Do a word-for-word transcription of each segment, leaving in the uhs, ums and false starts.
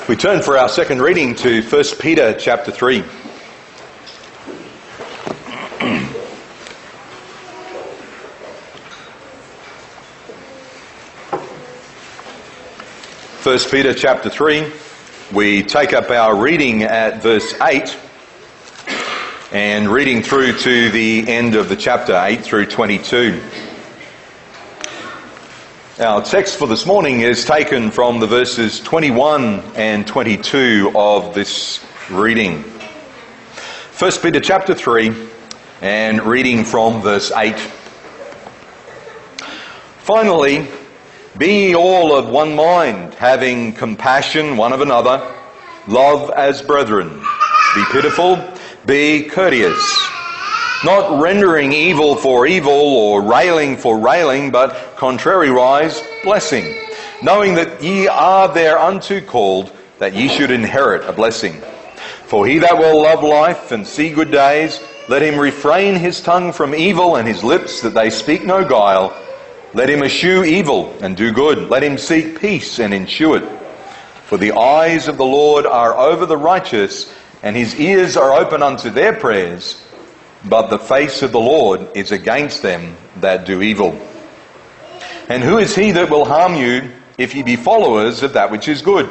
We turn for our second reading to First Peter chapter three. First Peter chapter three, we take up our reading at verse eight and reading through to the end of the chapter, eight through twenty-two. Our text for this morning is taken from the verses twenty-one and twenty-two of this reading. First Peter chapter three and reading from verse eight. Finally, be ye all of one mind, having compassion one of another, love as brethren. Be pitiful, be courteous, not rendering evil for evil or railing for railing, but contrariwise blessing, knowing that ye are thereunto called, that ye should inherit a blessing. For he that will love life and see good days, let him refrain his tongue from evil and his lips that they speak no guile. Let him eschew evil and do good. Let him seek peace and ensue it. For the eyes of the Lord are over the righteous, and his ears are open unto their prayers. But the face of the Lord is against them that do evil. And who is he that will harm you, if ye be followers of that which is good?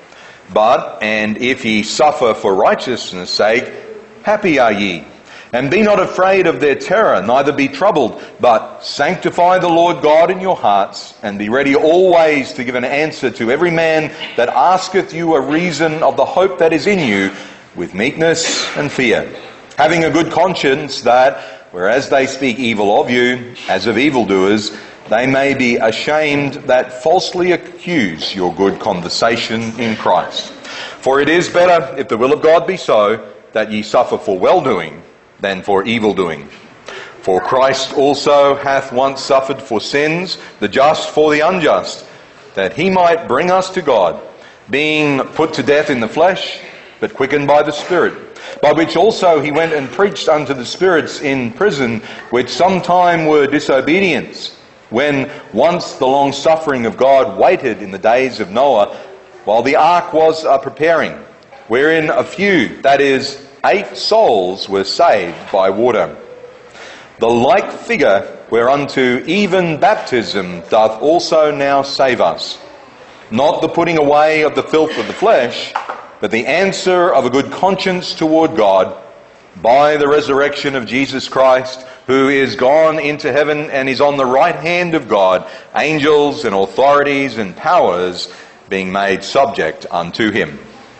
But, and if ye suffer for righteousness' sake, happy are ye. And be not afraid of their terror, neither be troubled, but sanctify the Lord God in your hearts, and be ready always to give an answer to every man that asketh you a reason of the hope that is in you, with meekness and fear, having a good conscience, that, whereas they speak evil of you, as of evildoers, they may be ashamed that falsely accuse your good conversation in Christ. For it is better, if the will of God be so, that ye suffer for well-doing, than for evil-doing. For Christ also hath once suffered for sins, the just for the unjust, that he might bring us to God, being put to death in the flesh, but quickened by the Spirit, by which also he went and preached unto the spirits in prison, which sometime were disobedience, when once the long suffering of God waited in the days of Noah, while the ark was a preparing, wherein a few, that is, eight souls, were saved by water. The like figure whereunto even baptism doth also now save us, not the putting away of the filth of the flesh, but the answer of a good conscience toward God, by the resurrection of Jesus Christ, who is gone into heaven and is on the right hand of God, angels and authorities and powers being made subject unto him.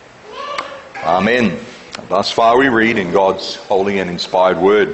Amen. Thus far we read in God's holy and inspired word.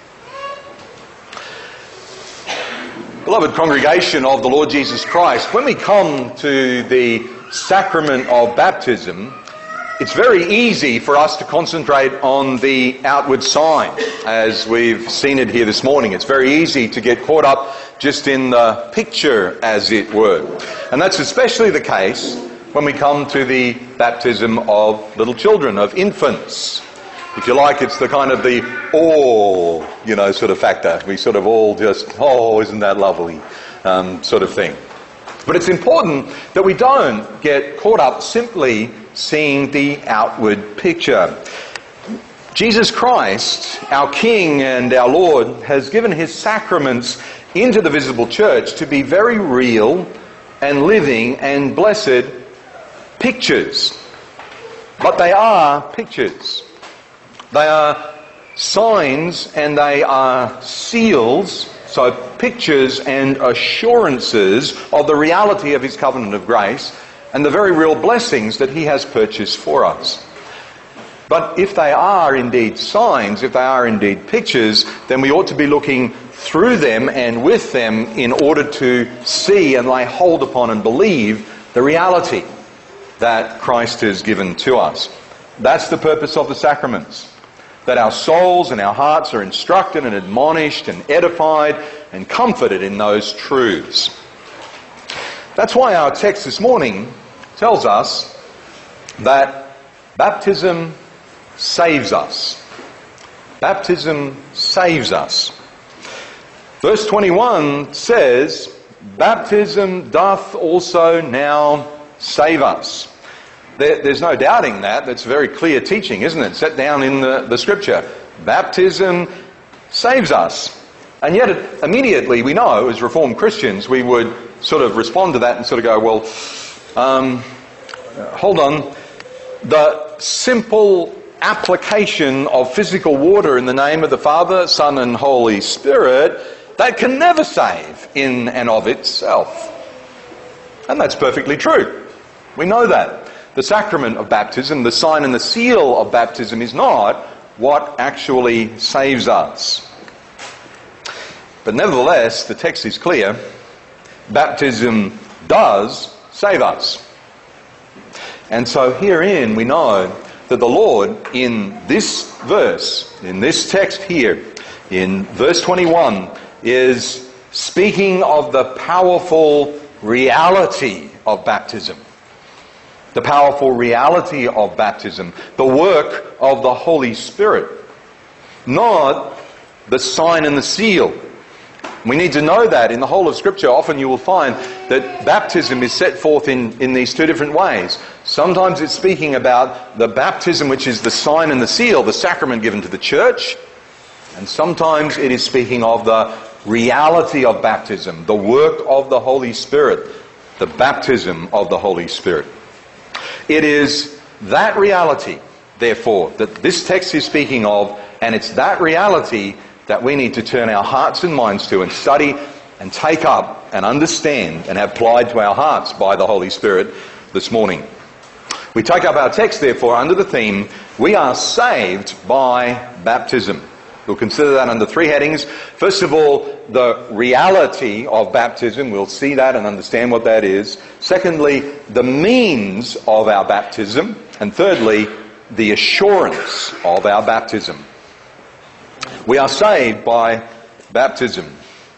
Beloved congregation of the Lord Jesus Christ, when we come to the sacrament of baptism, it's very easy for us to concentrate on the outward sign, as we've seen it here this morning. It's very easy to get caught up just in the picture, as it were. And that's especially the case when we come to the baptism of little children, of infants. If you like, it's the kind of the oh, you know, sort of factor. We sort of all just, oh, isn't that lovely, um, sort of thing. But it's important that we don't get caught up simply seeing the outward picture. Jesus Christ, our King and our Lord, has given his sacraments into the visible church to be very real and living and blessed pictures. But they are pictures. They are signs and they are seals, so pictures and assurances of the reality of his covenant of grace and the very real blessings that he has purchased for us. But if they are indeed signs, if they are indeed pictures, then we ought to be looking through them and with them in order to see and lay hold upon and believe the reality that Christ has given to us. That's the purpose of the sacraments, that our souls and our hearts are instructed and admonished and edified and comforted in those truths. That's why our text this morning tells us that baptism saves us. Baptism saves us. Verse twenty-one says, baptism doth also now save us. There, there's no doubting that. That's very clear teaching, isn't it? Set down in the, the scripture. Baptism saves us. And yet it, immediately we know, as Reformed Christians, we would sort of respond to that and sort of go, well, um, hold on. The simple application of physical water in the name of the Father, Son and Holy Spirit, that can never save in and of itself. And that's perfectly true. We know that. The sacrament of baptism, the sign and the seal of baptism, is not what actually saves us. But nevertheless, the text is clear. Baptism does save us. And so herein we know that the Lord, in this verse, in this text here, in verse twenty-one, is speaking of the powerful reality of baptism. The powerful reality of baptism. The work of the Holy Spirit. Not the sign and the seal. We need to know that in the whole of Scripture. Often you will find that baptism is set forth in, in these two different ways. Sometimes it's speaking about the baptism which is the sign and the seal, the sacrament given to the church. And sometimes it is speaking of the reality of baptism, the work of the Holy Spirit, the baptism of the Holy Spirit. It is that reality, therefore, that this text is speaking of, and it's that reality that we need to turn our hearts and minds to and study and take up and understand and have applied to our hearts by the Holy Spirit this morning. We take up our text, therefore, under the theme, we are saved by baptism. We'll consider that under three headings. First of all, the reality of baptism. We'll see that and understand what that is. Secondly, the means of our baptism. And thirdly, the assurance of our baptism. We are saved by baptism.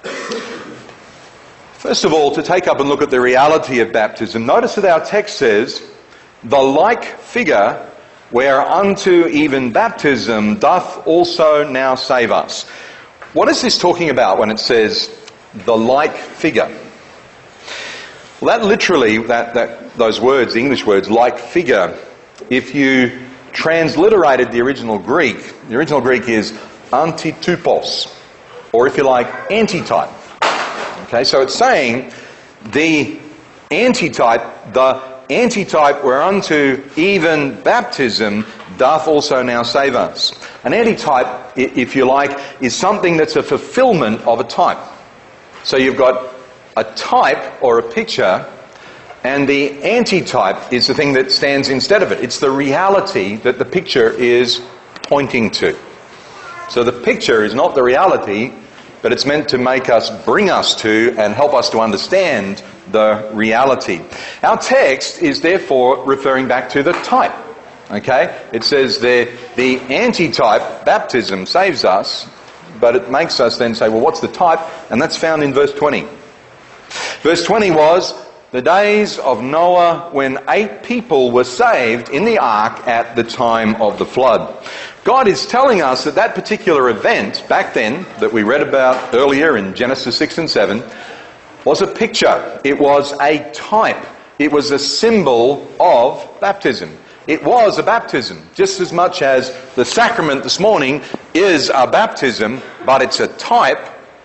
First of all, to take up and look at the reality of baptism, notice that our text says, the like figure whereunto even baptism doth also now save us. What is this talking about when it says the like figure? Well, that literally, that, that those words, the English words, like figure, if you transliterated the original Greek, the original Greek is antitupos, or if you like, antitype. Okay, so it's saying the antitype, the antitype whereunto even baptism doth also now save us. An antitype, if you like, is something that's a fulfillment of a type. So you've got a type or a picture, and the antitype is the thing that stands instead of it. It's the reality that the picture is pointing to. So the picture is not the reality, but it's meant to make us, bring us to, and help us to understand the reality. Our text is therefore referring back to the type. Okay? It says there, the antitype, baptism, saves us, but it makes us then say, well, what's the type? And that's found in verse twenty. Verse twenty was, the days of Noah when eight people were saved in the ark at the time of the flood. God is telling us that that particular event back then that we read about earlier in Genesis six and seven was a picture. It was a type. It was a symbol of baptism. It was a baptism, just as much as the sacrament this morning is a baptism, but it's a type.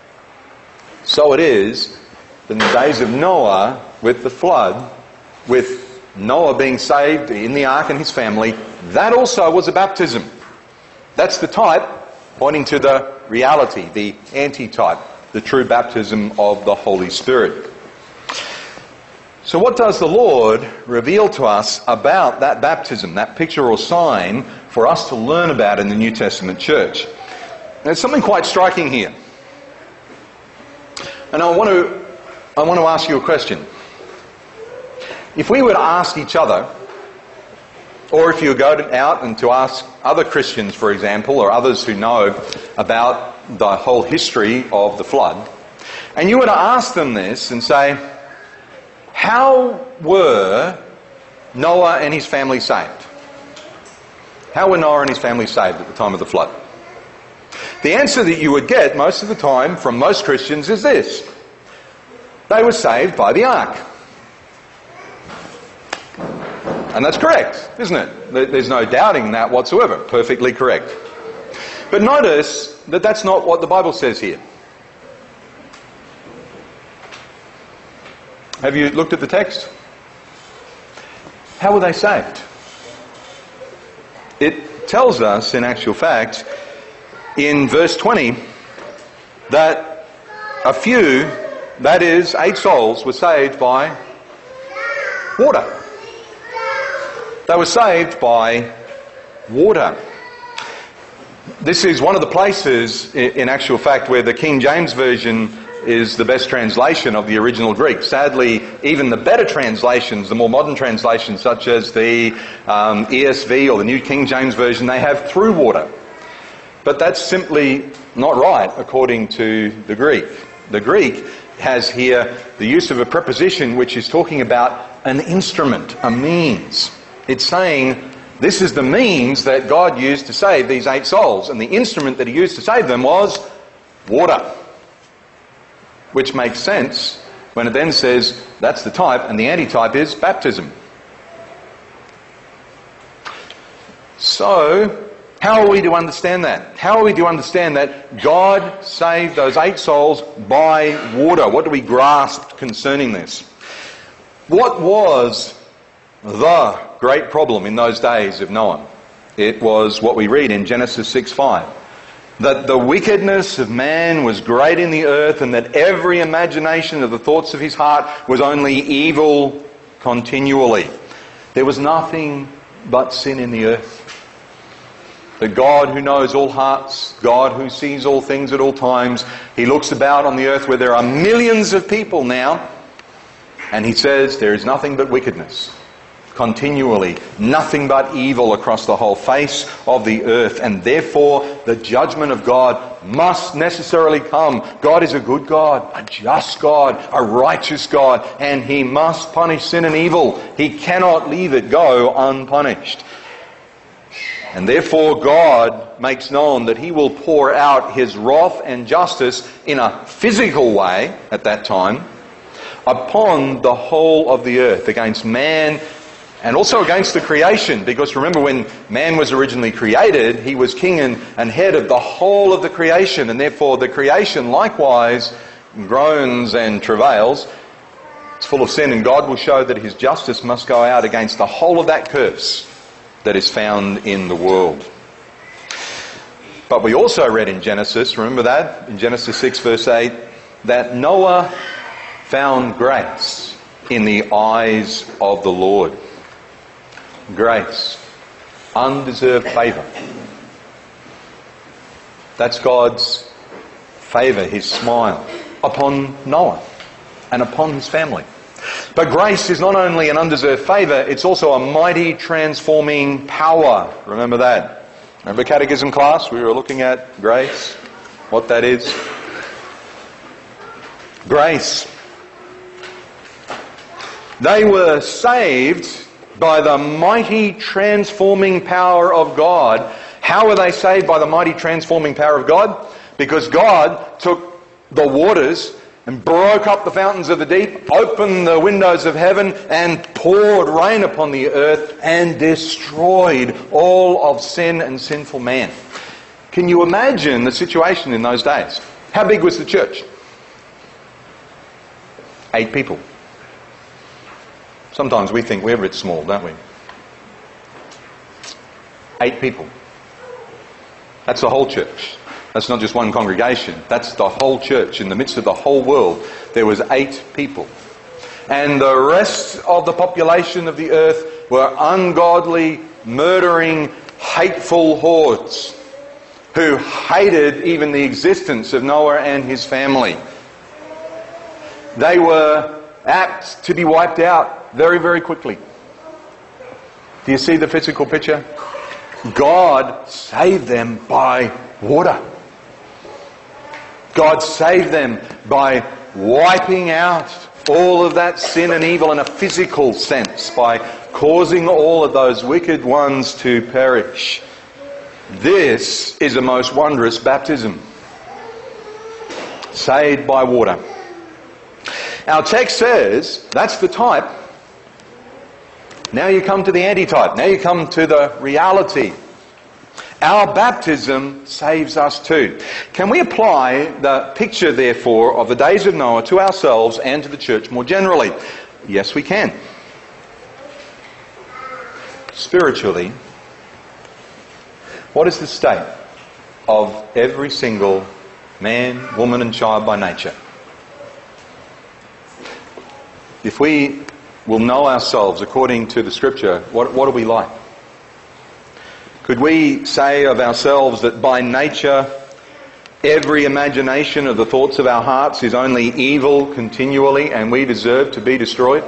So it is in the days of Noah with the flood, with Noah being saved in the ark and his family, that also was a baptism. That's the type pointing to the reality, the antitype, the true baptism of the Holy Spirit. So what does the Lord reveal to us about that baptism, that picture or sign for us to learn about in the New Testament church? There's something quite striking here. And I want to, I want to ask you a question. If we were to ask each other, or if you were to go out and to ask other Christians, for example, or others who know about the whole history of the flood, and you were to ask them this and say, how were Noah and his family saved? How were Noah and his family saved at the time of the flood? The answer that you would get most of the time from most Christians is this. They were saved by the ark. And that's correct, isn't it? There's no doubting that whatsoever. Perfectly correct. But notice that that's not what the Bible says here. Have you looked at the text? How were they saved? It tells us, in actual fact, in verse twenty, that a few, that is, eight souls, were saved by water. They were saved by water. This is one of the places, in actual fact, where the King James Version is the best translation of the original Greek. Sadly, even the better translations, the more modern translations, such as the um, E S V or the New King James Version, they have through water. But that's simply not right according to the Greek. The Greek has here the use of a preposition which is talking about an instrument, a means. It's saying this is the means that God used to save these eight souls, and the instrument that he used to save them was water. Which makes sense when it then says that's the type, and the antitype is baptism. So, how are we to understand that? How are we to understand that God saved those eight souls by water? What do we grasp concerning this? What was the great problem in those days of Noah? It was what we read in Genesis six five. That the wickedness of man was great in the earth, and that every imagination of the thoughts of his heart was only evil continually. There was nothing but sin in the earth. The God who knows all hearts, God who sees all things at all times, he looks about on the earth where there are millions of people now, and he says there is nothing but wickedness. Continually, nothing but evil across the whole face of the earth, and therefore the judgment of God must necessarily come. God is a good God, a just God, a righteous God, and he must punish sin and evil. He cannot leave it go unpunished. And therefore God makes known that he will pour out his wrath and justice in a physical way at that time upon the whole of the earth, against man and also against the creation. Because remember, when man was originally created, he was king and, and head of the whole of the creation, and therefore the creation likewise groans and travails. It's full of sin, and God will show that his justice must go out against the whole of that curse that is found in the world. But we also read in Genesis, remember that? In Genesis six verse eight, that Noah found grace in the eyes of the Lord. Grace. Undeserved favour. That's God's favour, his smile upon Noah and upon his family. But grace is not only an undeserved favour, it's also a mighty transforming power. Remember that. Remember catechism class? We were looking at grace, what that is. Grace. They were saved by the mighty transforming power of God. How were they saved by the mighty transforming power of God? Because God took the waters and broke up the fountains of the deep, opened the windows of heaven, and poured rain upon the earth and destroyed all of sin and sinful man. Can you imagine the situation in those days? How big was the church? Eight people. Sometimes we think we're a bit small, don't we? Eight people. That's the whole church. That's not just one congregation. That's the whole church. In the midst of the whole world, there was eight people. And the rest of the population of the earth were ungodly, murdering, hateful hordes who hated even the existence of Noah and his family. They were apt to be wiped out very, very quickly. Do you see the physical picture? God saved them by water. God saved them by wiping out all of that sin and evil in a physical sense, by causing all of those wicked ones to perish. This is a most wondrous baptism. Saved by water. Our text says that's the type. Now you come to the antitype. Now you come to the reality. Our baptism saves us too. Can we apply the picture, therefore, of the days of Noah to ourselves and to the church more generally? Yes, we can. Spiritually, what is the state of every single man, woman and child by nature? If we will know ourselves according to the Scripture, what, what are we like? Could we say of ourselves that by nature every imagination of the thoughts of our hearts is only evil continually and we deserve to be destroyed?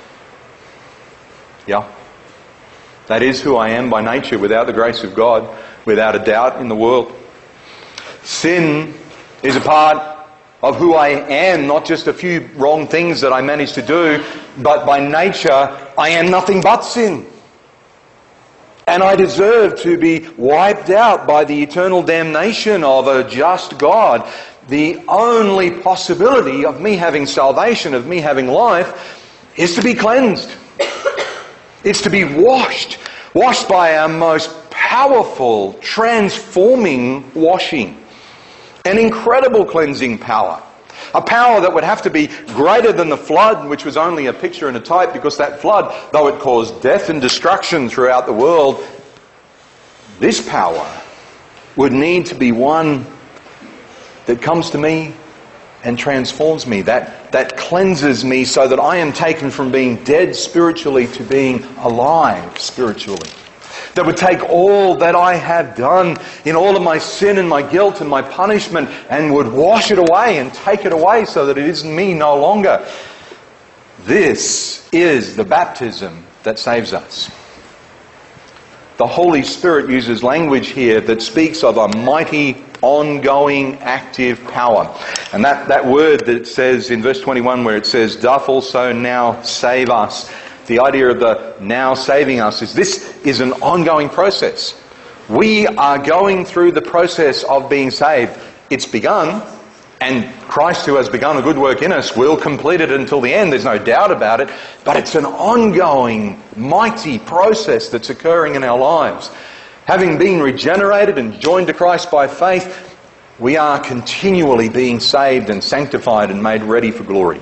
Yeah. That is who I am by nature, without the grace of God, without a doubt in the world. Sin is a part of who I am, not just a few wrong things that I managed to do, but by nature I am nothing but sin. And I deserve to be wiped out by the eternal damnation of a just God. The only possibility of me having salvation, of me having life, is to be cleansed. It's to be washed. Washed by our most powerful, transforming washing. An incredible cleansing power. A power that would have to be greater than the flood, which was only a picture and a type, because that flood, though it caused death and destruction throughout the world, this power would need to be one that comes to me and transforms me, that, that cleanses me so that I am taken from being dead spiritually to being alive spiritually. That would take all that I have done in all of my sin and my guilt and my punishment and would wash it away and take it away so that it isn't me no longer. This is the baptism that saves us. The Holy Spirit uses language here that speaks of a mighty, ongoing, active power. And that, that word that it says in verse twenty-one where it says, doth also now save us. The idea of the now saving us is this is an ongoing process. We are going through the process of being saved. It's begun, and Christ, who has begun a good work in us, will complete it until the end. There's no doubt about it. But it's an ongoing, mighty process that's occurring in our lives. Having been regenerated and joined to Christ by faith, we are continually being saved and sanctified and made ready for glory.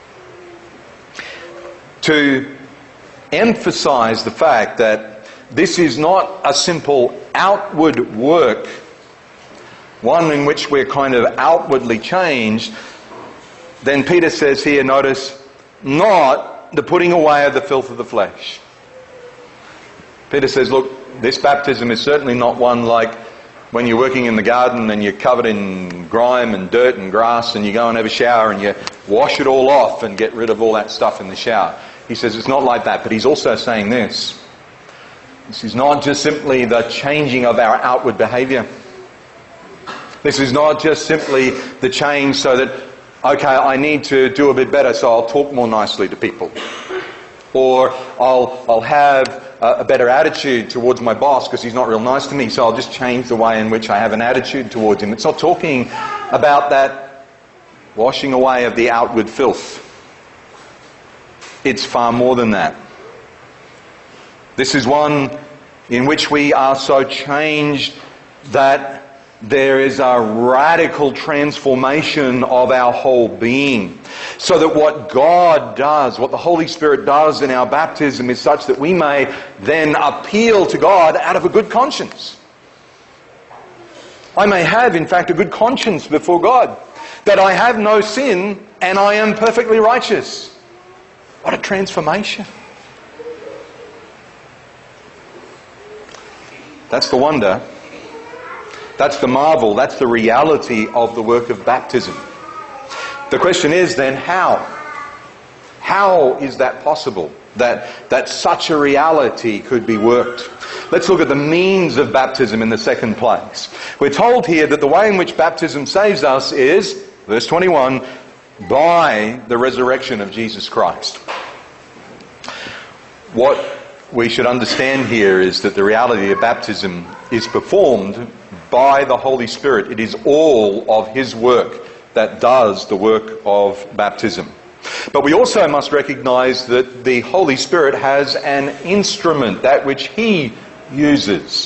To emphasize the fact that this is not a simple outward work, one in which we're kind of outwardly changed, then Peter says here, notice, not the putting away of the filth of the flesh. Peter says, look, this baptism is certainly not one like when you're working in the garden and you're covered in grime and dirt and grass and you go and have a shower and you wash it all off and get rid of all that stuff in the shower. He says it's not like that, but he's also saying this. This is not just simply the changing of our outward behaviour. This is not just simply the change so that, okay, I need to do a bit better, so I'll talk more nicely to people. Or I'll, I'll have a, a better attitude towards my boss because he's not real nice to me, so I'll just change the way in which I have an attitude towards him. It's not talking about that washing away of the outward filth. It's far more than that. This is one in which we are so changed that there is a radical transformation of our whole being. So that what God does, what the Holy Spirit does in our baptism is such that we may then appeal to God out of a good conscience. I may have, in fact, a good conscience before God. That I have no sin and I am perfectly righteous. What a transformation. That's the wonder. That's the marvel. That's the reality of the work of baptism. The question is then, how? How is that possible? That, that such a reality could be worked? Let's look at the means of baptism in the second place. We're told here that the way in which baptism saves us is, verse twenty-one, by the resurrection of Jesus Christ. What we should understand here is that the reality of baptism is performed by the Holy Spirit. It is all of His work that does the work of baptism. But we also must recognize that the Holy Spirit has an instrument, that which He uses.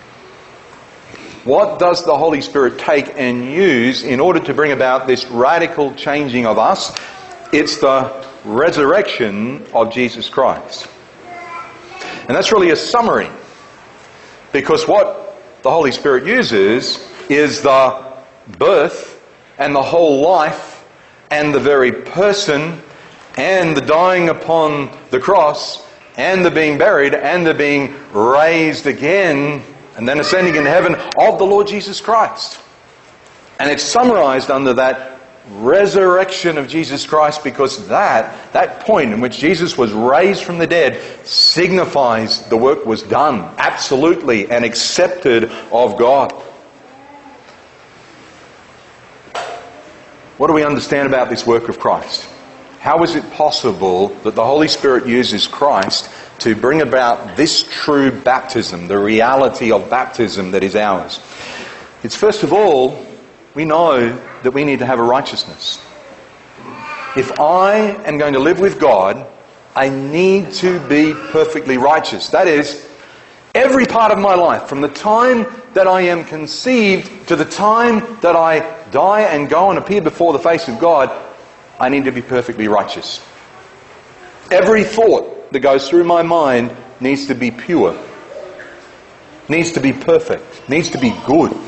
What does the Holy Spirit take and use in order to bring about this radical changing of us? It's the resurrection of Jesus Christ. And that's really a summary, because what the Holy Spirit uses is the birth and the whole life and the very person and the dying upon the cross and the being buried and the being raised again and then ascending into heaven of the Lord Jesus Christ. And it's summarized under that resurrection of Jesus Christ, because that, that point in which Jesus was raised from the dead signifies the work was done, absolutely, and accepted of God. What do we understand about this work of Christ? How is it possible that the Holy Spirit uses Christ to bring about this true baptism, the reality of baptism that is ours? It's first of all, we know that we need to have a righteousness. If I am going to live with God, I need to be perfectly righteous. That is, every part of my life, from the time that I am conceived to the time that I die and go and appear before the face of God, I need to be perfectly righteous. Every thought that goes through my mind needs to be pure, needs to be perfect, needs to be good.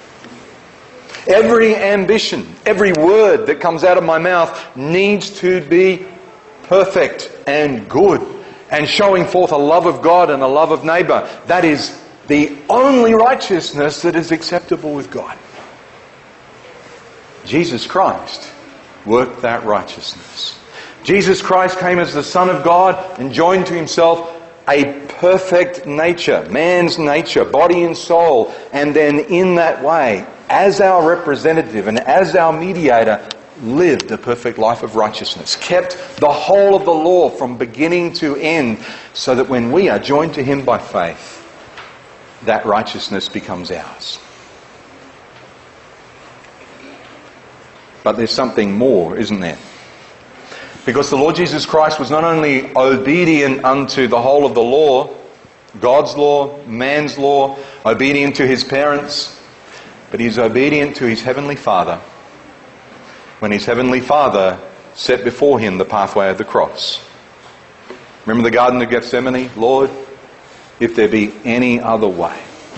Every ambition, every word that comes out of my mouth needs to be perfect and good and showing forth a love of God and a love of neighbour. That is the only righteousness that is acceptable with God. Jesus Christ worked that righteousness. Jesus Christ came as the Son of God and joined to Himself a perfect nature, man's nature, body and soul, and then in that way, as our representative and as our mediator, lived a perfect life of righteousness, kept the whole of the law from beginning to end, so that when we are joined to Him by faith, that righteousness becomes ours. But there's something more, isn't there? Because the Lord Jesus Christ was not only obedient unto the whole of the law, God's law, man's law, obedient to His parents, but He's obedient to His Heavenly Father when His Heavenly Father set before Him the pathway of the cross. Remember the Garden of Gethsemane? Lord, if there be any other way.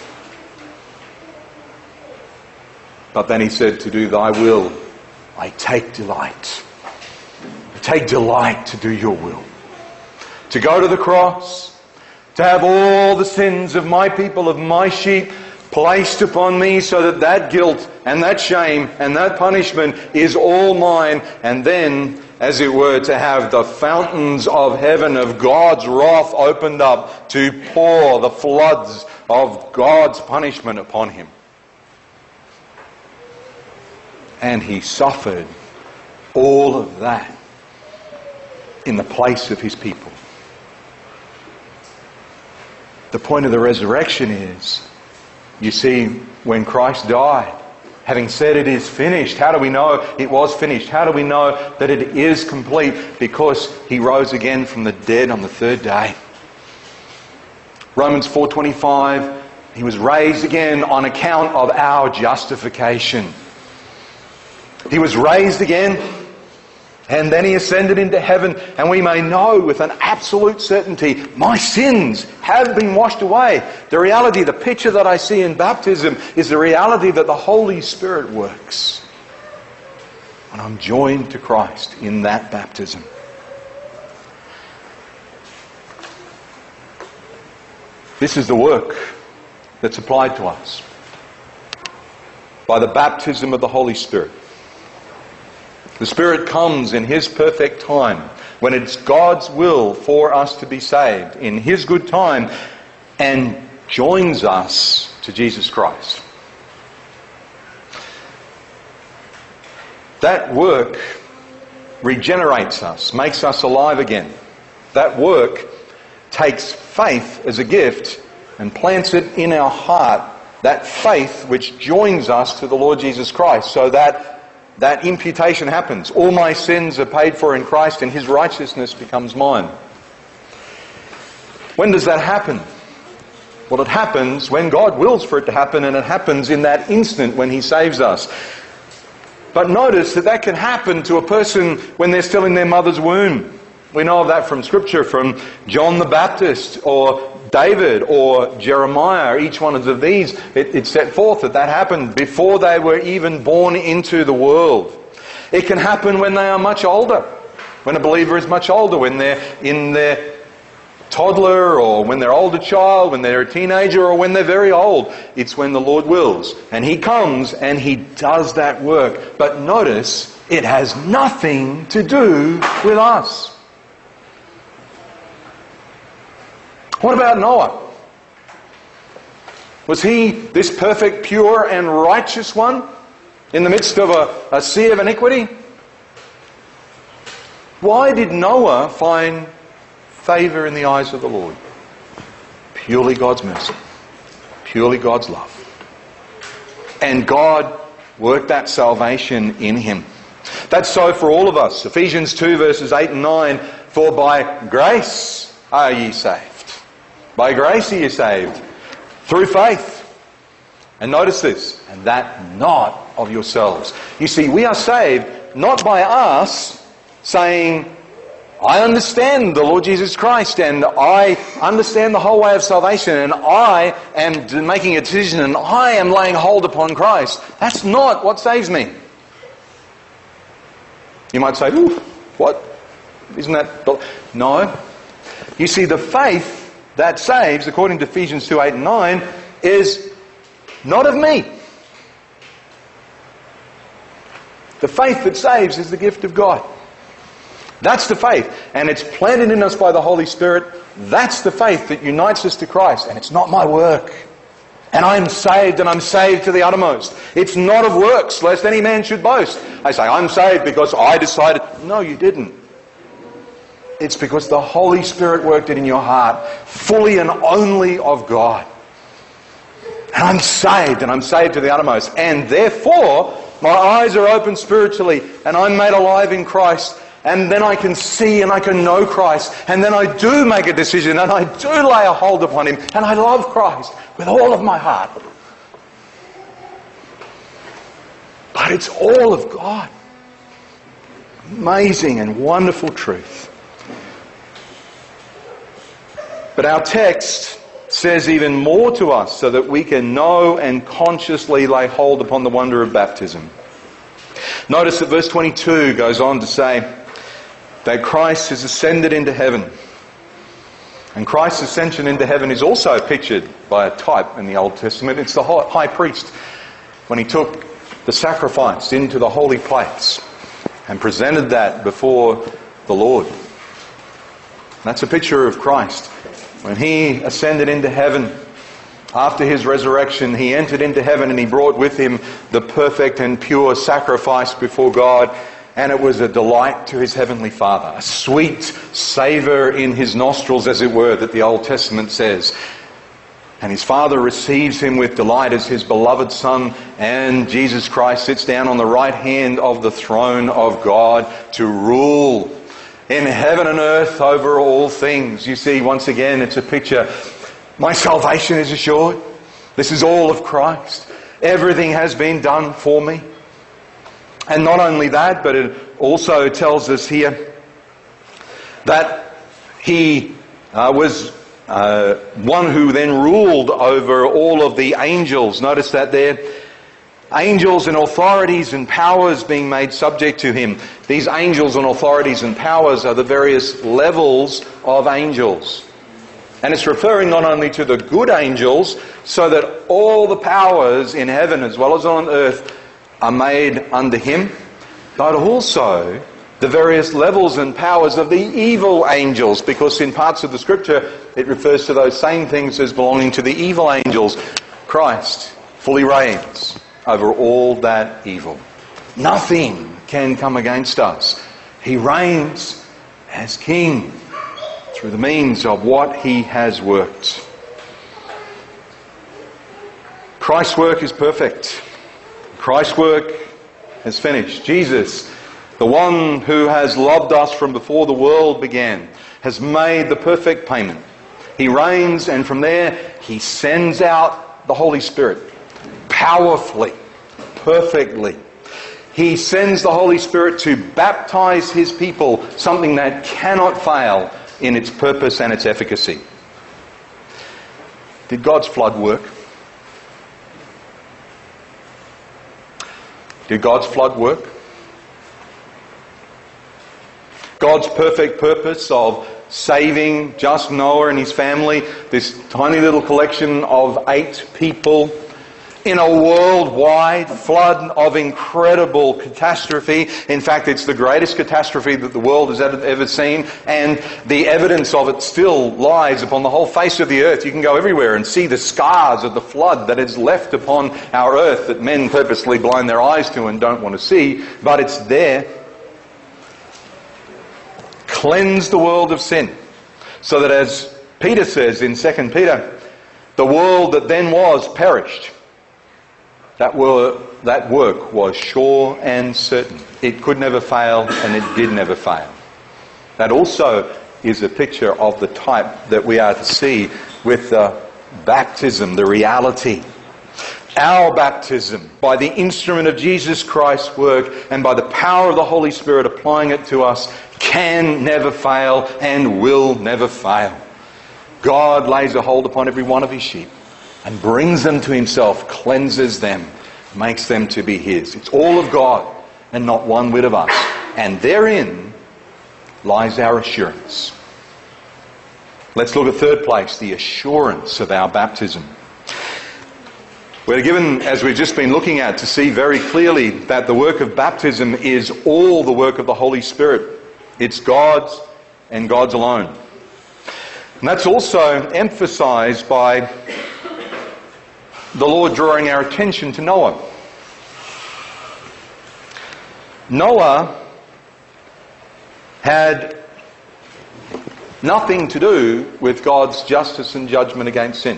But then He said, to do Thy will, I take delight. I take delight to do Your will. To go to the cross, to have all the sins of my people, of my sheep, placed upon me, so that that guilt and that shame and that punishment is all mine, and then, as it were, to have the fountains of heaven, of God's wrath opened up to pour the floods of God's punishment upon Him. And He suffered all of that in the place of His people. The point of the resurrection is, you see, when Christ died, having said it is finished, how do we know it was finished? How do we know that it is complete? Because He rose again from the dead on the third day. Romans four twenty-five, He was raised again on account of our justification. He was raised again, and then He ascended into heaven, and we may know with an absolute certainty, my sins have been washed away. The reality, the picture that I see in baptism is the reality that the Holy Spirit works. And I'm joined to Christ in that baptism. This is the work that's applied to us by the baptism of the Holy Spirit. The Spirit comes in His perfect time, when it's God's will for us to be saved, in His good time, and joins us to Jesus Christ. That work regenerates us, makes us alive again. That work takes faith as a gift and plants it in our heart, that faith which joins us to the Lord Jesus Christ, so that that imputation happens. All my sins are paid for in Christ and His righteousness becomes mine. When does that happen? Well, it happens when God wills for it to happen, and it happens in that instant when He saves us. But notice that that can happen to a person when they're still in their mother's womb. We know of that from Scripture, from John the Baptist or David or Jeremiah. Each one of these, it, it set forth that that happened before they were even born into the world. It can happen when they are much older, when a believer is much older, when they're in their toddler or when they're older child, when they're a teenager or when they're very old. It's when the Lord wills. And He comes and He does that work. But notice, it has nothing to do with us. What about Noah? Was he this perfect, pure and righteous one in the midst of a, a sea of iniquity? Why did Noah find favour in the eyes of the Lord? Purely God's mercy. Purely God's love. And God worked that salvation in him. That's so for all of us. Ephesians two verses eight and nine. For by grace are ye saved. By grace are you saved, through faith. And notice this, and that not of yourselves. You see, we are saved not by us saying, I understand the Lord Jesus Christ and I understand the whole way of salvation and I am making a decision and I am laying hold upon Christ. That's not what saves me. You might say, ooh, what? Isn't that... No. You see, the faith that saves, according to Ephesians two, eight and nine, is not of me. The faith that saves is the gift of God. That's the faith. And it's planted in us by the Holy Spirit. That's the faith that unites us to Christ. And it's not my work. And I'm saved, and I'm saved to the uttermost. It's not of works, lest any man should boast. I say, I'm saved because I decided. No, you didn't. It's because the Holy Spirit worked it in your heart, fully and only of God. And I'm saved, and I'm saved to the uttermost. And therefore, my eyes are open spiritually, and I'm made alive in Christ. And then I can see and I can know Christ. And then I do make a decision, and I do lay a hold upon Him. And I love Christ with all of my heart. But it's all of God. Amazing and wonderful truth. But our text says even more to us so that we can know and consciously lay hold upon the wonder of baptism. Notice that verse twenty-two goes on to say that Christ has ascended into heaven. And Christ's ascension into heaven is also pictured by a type in the Old Testament. It's the high priest when he took the sacrifice into the holy place and presented that before the Lord. That's a picture of Christ. When He ascended into heaven, after His resurrection, He entered into heaven and He brought with Him the perfect and pure sacrifice before God. And it was a delight to His heavenly Father, a sweet savour in His nostrils, as it were, that the Old Testament says. And His Father receives Him with delight as His beloved Son, and Jesus Christ sits down on the right hand of the throne of God to rule in heaven and earth over all things. You see, once again, it's a picture. My salvation is assured. This is all of Christ. Everything has been done for me. And not only that, but it also tells us here that He uh, was uh, one who then ruled over all of the angels. Notice that there. Angels and authorities and powers being made subject to Him. These angels and authorities and powers are the various levels of angels. And it's referring not only to the good angels, so that all the powers in heaven as well as on earth are made under Him, but also the various levels and powers of the evil angels, because in parts of the Scripture it refers to those same things as belonging to the evil angels. Christ fully reigns over all that evil. Nothing can come against us. He reigns as King through the means of what He has worked. Christ's work is perfect. Christ's work is finished. Jesus, the one who has loved us from before the world began, has made the perfect payment. He reigns, and from there he sends out the Holy Spirit powerfully, perfectly. He sends the Holy Spirit to baptize his people, something that cannot fail in its purpose and its efficacy. Did God's flood work? Did God's flood work? God's perfect purpose of saving just Noah and his family, this tiny little collection of eight people, in a worldwide flood of incredible catastrophe. In fact, it's the greatest catastrophe that the world has ever seen, and the evidence of it still lies upon the whole face of the earth. You can go everywhere and see the scars of the flood that is left upon our earth that men purposely blind their eyes to and don't want to see, but it's there. Cleanse the world of sin, so that, as Peter says in Second Peter, the world that then was perished. That were, that work was sure and certain. It could never fail, and it did never fail. That also is a picture of the type that we are to see with the baptism, the reality. Our baptism, by the instrument of Jesus Christ's work and by the power of the Holy Spirit applying it to us, can never fail and will never fail. God lays a hold upon every one of his sheep and brings them to himself, cleanses them, makes them to be his. It's all of God and not one whit of us. And therein lies our assurance. Let's look at third place, the assurance of our baptism. We're given, as we've just been looking at, to see very clearly that the work of baptism is all the work of the Holy Spirit. It's God's and God's alone. And that's also emphasized by the Lord drawing our attention to Noah. Noah had nothing to do with God's justice and judgment against sin.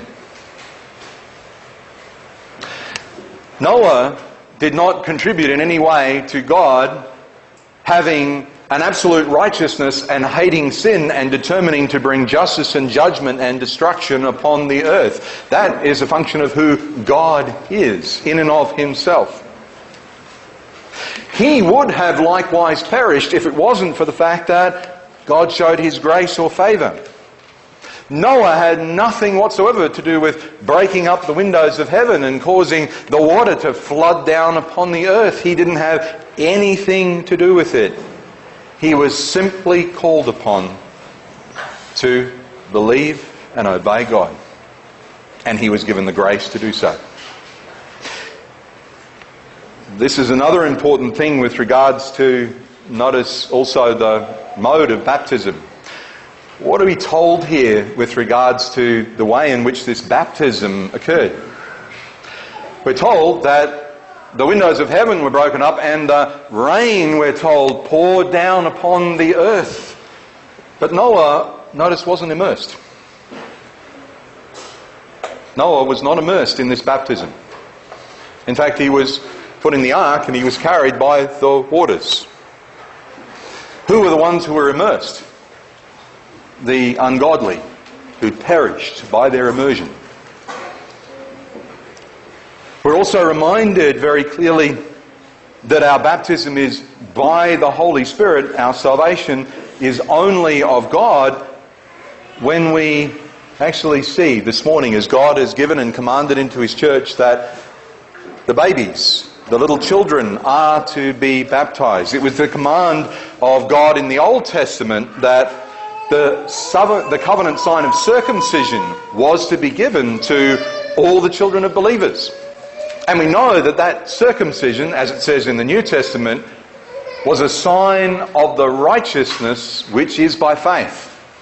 Noah did not contribute in any way to God having an absolute righteousness and hating sin and determining to bring justice and judgment and destruction upon the earth. That is a function of who God is in and of himself. He would have likewise perished if it wasn't for the fact that God showed his grace or favour. Noah had nothing whatsoever to do with breaking up the windows of heaven and causing the water to flood down upon the earth. He didn't have anything to do with it. He was simply called upon to believe and obey God. And he was given the grace to do so. This is another important thing with regards to, notice also the mode of baptism. What are we told here with regards to the way in which this baptism occurred? We're told that the windows of heaven were broken up and the rain, we're told, poured down upon the earth. But Noah, notice, wasn't immersed. Noah was not immersed in this baptism. In fact, he was put in the ark and he was carried by the waters. Who were the ones who were immersed? The ungodly, who perished by their immersion. We're also reminded very clearly that our baptism is by the Holy Spirit. Our salvation is only of God when we actually see this morning, as God has given and commanded into his church, that the babies, the little children, are to be baptized. It was the command of God in the Old Testament that the, the covenant sign of circumcision was to be given to all the children of believers. And we know that that circumcision, as it says in the New Testament, was a sign of the righteousness which is by faith.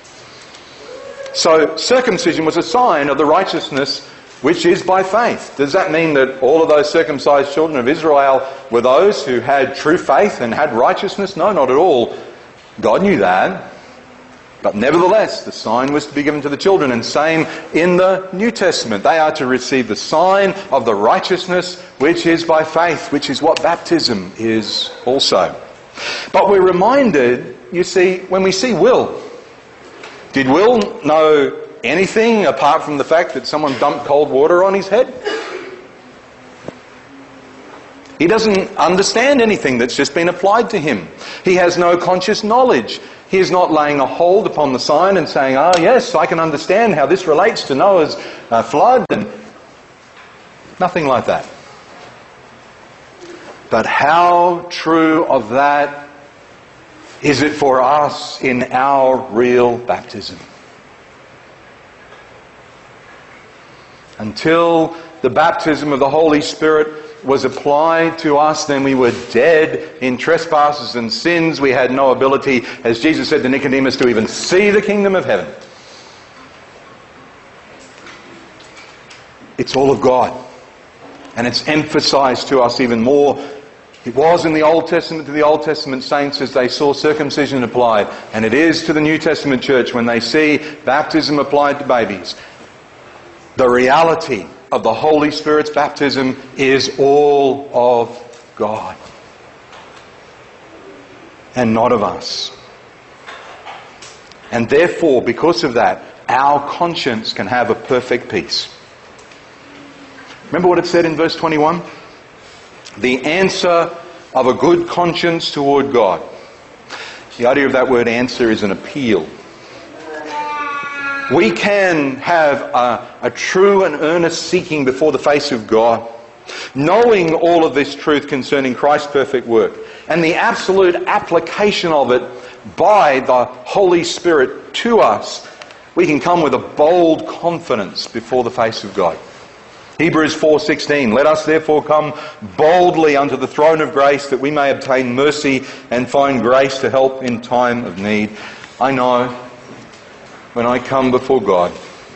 So circumcision was a sign of the righteousness which is by faith. Does that mean that all of those circumcised children of Israel were those who had true faith and had righteousness? No, not at all. God knew that. But nevertheless, the sign was to be given to the children, and same in the New Testament. They are to receive the sign of the righteousness which is by faith, which is what baptism is also. But we're reminded, you see, when we see Will, did Will know anything apart from the fact that someone dumped cold water on his head? He doesn't understand anything that's just been applied to him. He has no conscious knowledge. He is not laying a hold upon the sign and saying, ah, yes, I can understand how this relates to Noah's uh, flood, and nothing like that. But how true of that is it for us in our real baptism? Until the baptism of the Holy Spirit was applied to us, then we were dead in trespasses and sins. We had no ability, as Jesus said to Nicodemus, to even see the kingdom of heaven. It's all of God. And it's emphasized to us even more. It was in the Old Testament to the Old Testament saints as they saw circumcision applied. And it is to the New Testament church when they see baptism applied to babies. The reality of the Holy Spirit's baptism is all of God and not of us. And therefore, because of that, our conscience can have a perfect peace. Remember what it said in verse twenty-one? The answer of a good conscience toward God. The idea of that word answer is an appeal. We can have a, a true and earnest seeking before the face of God, knowing all of this truth concerning Christ's perfect work, and the absolute application of it by the Holy Spirit to us. We can come with a bold confidence before the face of God. Hebrews four sixteen, let us therefore come boldly unto the throne of grace, that we may obtain mercy and find grace to help in time of need. I know when I come before God,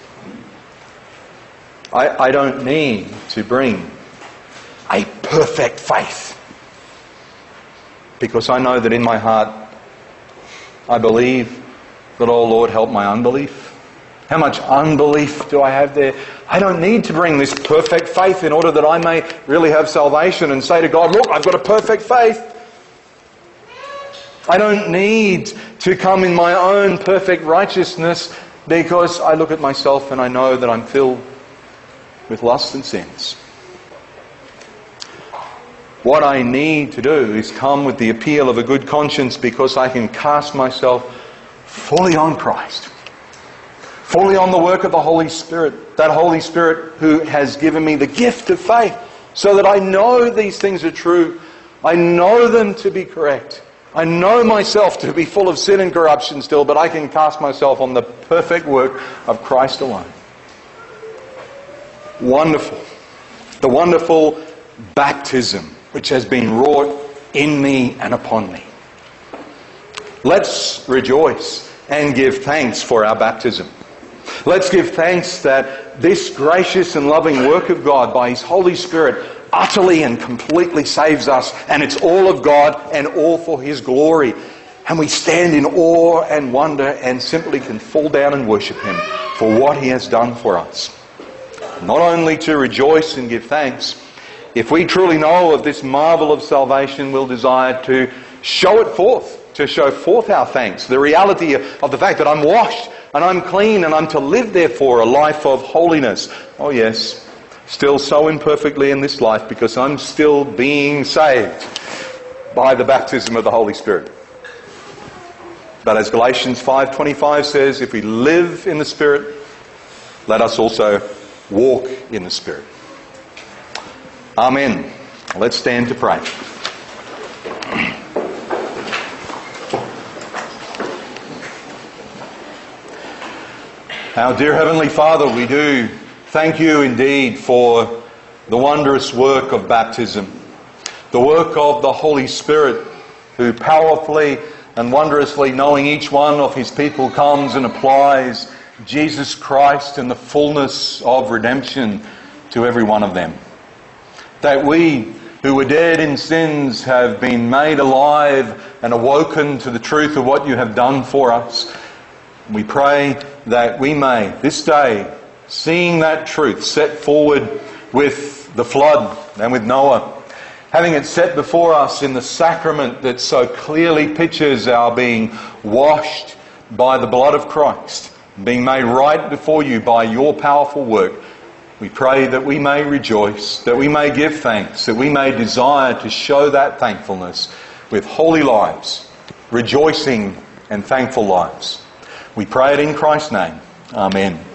I, I don't need to bring a perfect faith, because I know that in my heart I believe that, oh Lord, help my unbelief. How much unbelief do I have there? I don't need to bring this perfect faith in order that I may really have salvation and say to God, look, I've got a perfect faith. I don't need to come in my own perfect righteousness, because I look at myself and I know that I'm filled with lust and sins. What I need to do is come with the appeal of a good conscience, because I can cast myself fully on Christ, fully on the work of the Holy Spirit, that Holy Spirit who has given me the gift of faith, so that I know these things are true. I know them to be correct. I know myself to be full of sin and corruption still, but I can cast myself on the perfect work of Christ alone. Wonderful. The wonderful baptism which has been wrought in me and upon me. Let's rejoice and give thanks for our baptism. Let's give thanks that this gracious and loving work of God by His Holy Spirit utterly and completely saves us, and it's all of God and all for His glory. And we stand in awe and wonder and simply can fall down and worship Him for what He has done for us. Not only to rejoice and give thanks, if we truly know of this marvel of salvation, we'll desire to show it forth, to show forth our thanks, the reality of the fact that I'm washed and I'm clean and I'm to live therefore a life of holiness. Oh yes, still so imperfectly in this life, because I'm still being saved by the baptism of the Holy Spirit. But as Galatians five twenty-five says, if we live in the Spirit, let us also walk in the Spirit. Amen. Let's stand to pray. Our dear Heavenly Father, we do thank You indeed for the wondrous work of baptism, the work of the Holy Spirit, who powerfully and wondrously, knowing each one of His people, comes and applies Jesus Christ and the fullness of redemption to every one of them. That we, who were dead in sins, have been made alive and awoken to the truth of what You have done for us. We pray that we may, this day, seeing that truth set forward with the flood and with Noah, having it set before us in the sacrament that so clearly pictures our being washed by the blood of Christ, being made right before you by your powerful work, we pray that we may rejoice, that we may give thanks, that we may desire to show that thankfulness with holy lives, rejoicing and thankful lives. We pray it in Christ's name. Amen.